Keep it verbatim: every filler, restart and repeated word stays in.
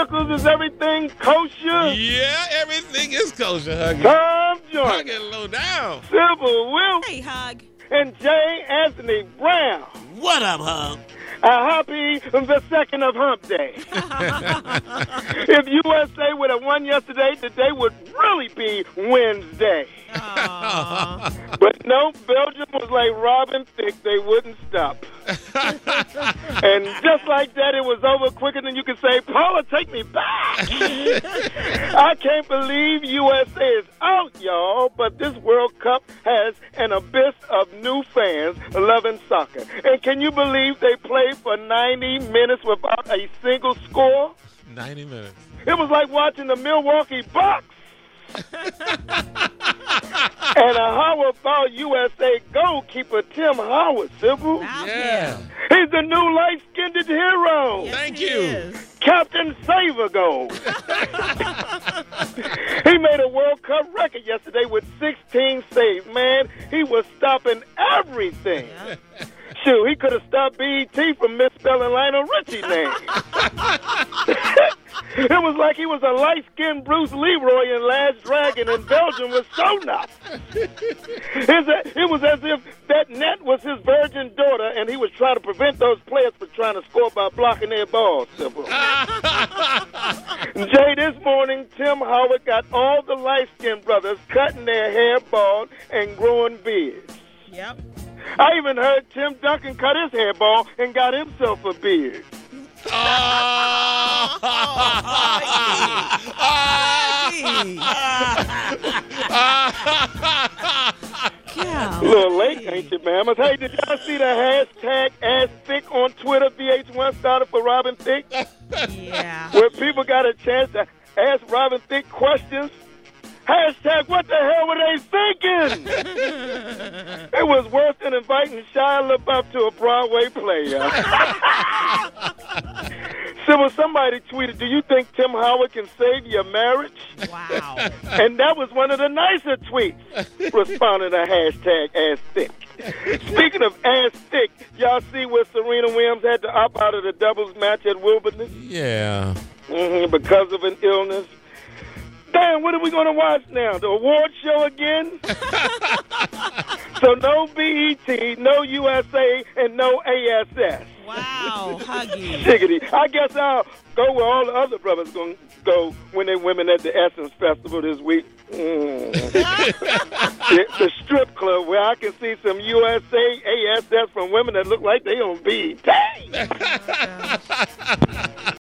Knuckles, is everything kosher? Yeah, everything is kosher, Huggy. Tom Joint. Huggy, low down. Silver Will. Hey, Hug. And J. Anthony Brown. What up, Hug? A happy the second of Hump Day. If U S A would have won yesterday, today would really be Wednesday. But no, Belgium was like Robin Thicke. They wouldn't stop. And just like that, it was over quicker than you could say, Paula, take me back. I can't believe U S A is out, y'all, but this World Cup has an abyss of new fans loving soccer. And can you believe they played for ninety minutes without a single score? ninety minutes. It was like watching the Milwaukee Bucks. And uh, how about U S A goalkeeper Tim Howard, Sybil? Yeah. He's the new light-skinned hero. Yes, Thank he you. is. Captain Save Goal. He made a World Cup record yesterday with sixteen saves. Man, he was stopping everything. Yeah. Shoot, he could have stopped B E T from misspelling Lionel Richie's name. It was like he was a light-skinned Bruce Leroy in Last Dragon, and Belgium was so nuts. It was as if that net was his virgin daughter, and he was trying to prevent those players from trying to score by blocking their balls. Simple. Jay, this morning, Tim Howard got all the light-skinned brothers cutting their hair bald and growing beards. Yep. I even heard Tim Duncan cut his hair bald and got himself a beard. Oh. Yeah. A little late, ain't you, mamas? Hey, did y'all see the hashtag Ask Thick on Twitter? V H one started for Robin Thicke. Yeah. Where people got a chance to ask Robin Thicke questions. Hashtag what the hell were they thinking? It was worse than inviting Shia LaBeouf to a Broadway play. Sybil, somebody tweeted, do you think Tim Howard can save your marriage? Wow. And that was one of the nicer tweets responding to hashtag Ask Thick. Speaking of Ask Thick, y'all see where Serena Williams had to opt out of the doubles match at Wimbledon? Yeah. Mm-hmm, because of an illness. Damn, what are we going to watch now? The award show again? So no B E T, no U S A, and no A S S. Wow, Huggy. Shiggity. I guess I'll go where all the other brothers going to go when they women at the Essence Festival this week. Mm. the, the strip club where I can see some U S A, A S S from women that look like they on B E T.